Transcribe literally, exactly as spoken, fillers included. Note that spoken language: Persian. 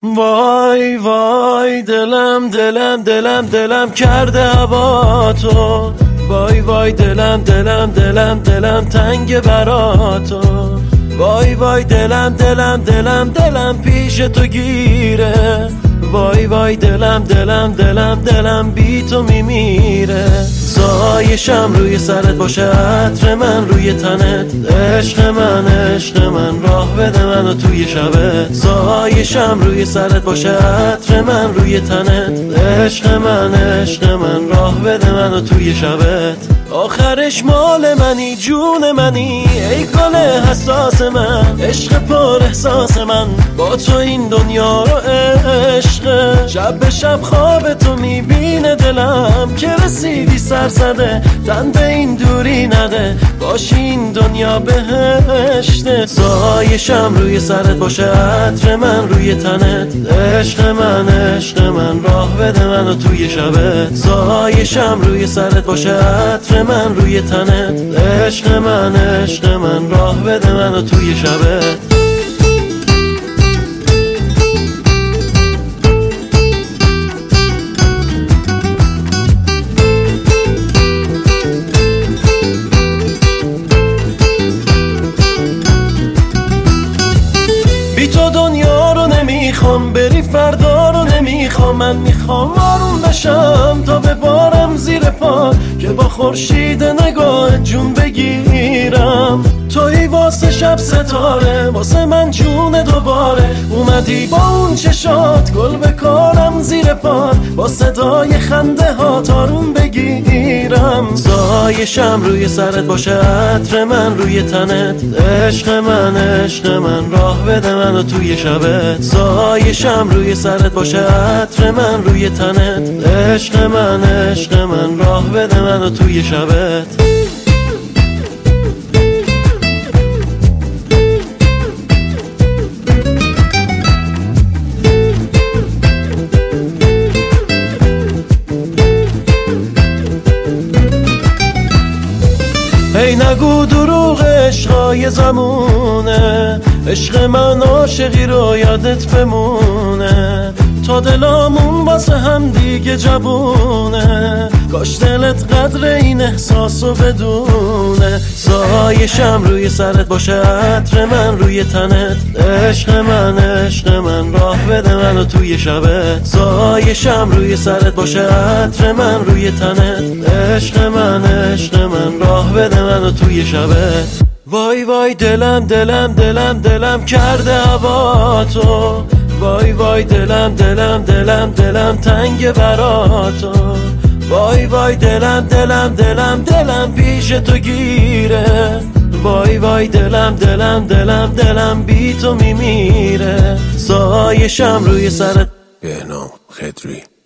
وای وای دلم دلم دلم دلم کرده هوا تو، وای وای دلم دلم دلم دلم تنگ برا تو، وای وای دلم دلم دلم دلم پیش تو گیره، وای وای دلم دلم دلم دلم بی تو میمیره. سایشم روی سرت باشه، عطر من روی تنت، عشق من عشق من راه بده منو توی شبت. سایشم روی سرت باشه، عطر من روی تنت، عشق من عشق من راه بده منو توی شبت. آخرش مال منی جون منی ای گل حساس من، عشق پر احساس من با تو این دنیا رو عشق. شب به شب خواب تو میبینه دلم که رسیدی سرزده، تن به این دوری نده باشی این دنیا بهشته. سایشم روی سرت باشه، عطر من روی تنت، عشق من عشق من راه بده منو توی شبت. سایشم روی سرت باشه، عطر من روی تنت، عشق من عشق من راه بده منو توی شبت. بی تو دنیا رو نمیخوام، بری فردا رو نمیخوام، من میخوام آروم بشم تا ببارم زیر پا، که با خورشید نگاه جون بگیرم. توی واسه شب ستاره، واسه من جون دوباره، اومدی با اون چشات گل بکارم زیر پات، با صدای خنده ها تارون بگیرم. سایشم روی سرت باشه، عطر من روی تنت، عشق من عشق من راه بده منو توی شبت. سایشم روی سرت باشه، عطر من روی تنت، عشق من عشق من راه بده منو توی شبت. ای نگو دروغ عشقای زمونه، عشق من عاشقی رو یادت بمونه، تا دلامون واسه هم دیگه جوونه، کاش دلت قدر این احساسو بدونه. سایشم روی سرت باشه، عطر من روی تنت، عشق من عشق من راه بده منو توی شبت. سایشم روی سرت باشه، عطر من روی تنت، عشق من عشق من راه بده منو توی شبت. وای وای دلم دلم دلم دلم کرده هوا تو، وای وای دلم دلم دلم دلم تنگ برا تو، وای وای دلم دلم دلم دلم پیش تو گیره، وای وای دلم دلم دلم دلم بی تو میمیره. سایشم روی سرت. بهنام خضری.